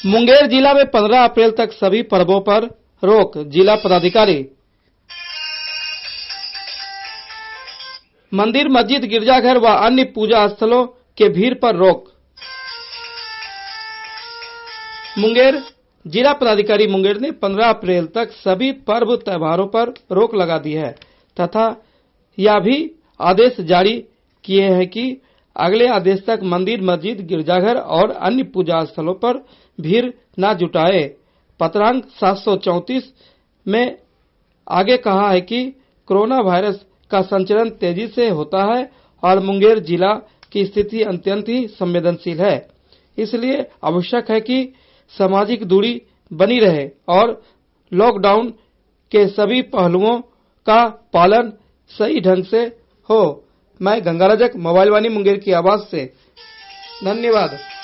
मुंगेर जिला में 15 अप्रैल तक सभी पर्वों पर रोक, जिला पदाधिकारी। मंदिर, मस्जिद, गिरजाघर व अन्य पूजा स्थलों के भीड़ पर रोक। मुंगेर जिला पदाधिकारी मुंगेर ने 15 अप्रैल तक सभी पर्व त्योहारों पर रोक लगा दी है तथा यह भी आदेश जारी किए हैं कि अगले आदेश तक मंदिर, मस्जिद, गिरजाघर और अन्य पूजा स्थलों पर भीड़ न जुटाए। पत्रांक 734 में आगे कहा है कि कोरोना वायरस का संचरण तेजी से होता है और मुंगेर जिला की स्थिति अत्यंत ही संवेदनशील है, इसलिए आवश्यक है कि सामाजिक दूरी बनी रहे और लॉकडाउन के सभी पहलुओं का पालन सही ढंग से हो। मैं गंगा रजक, मोबाइल वाणी मुंगेर की आवाज से। धन्यवाद।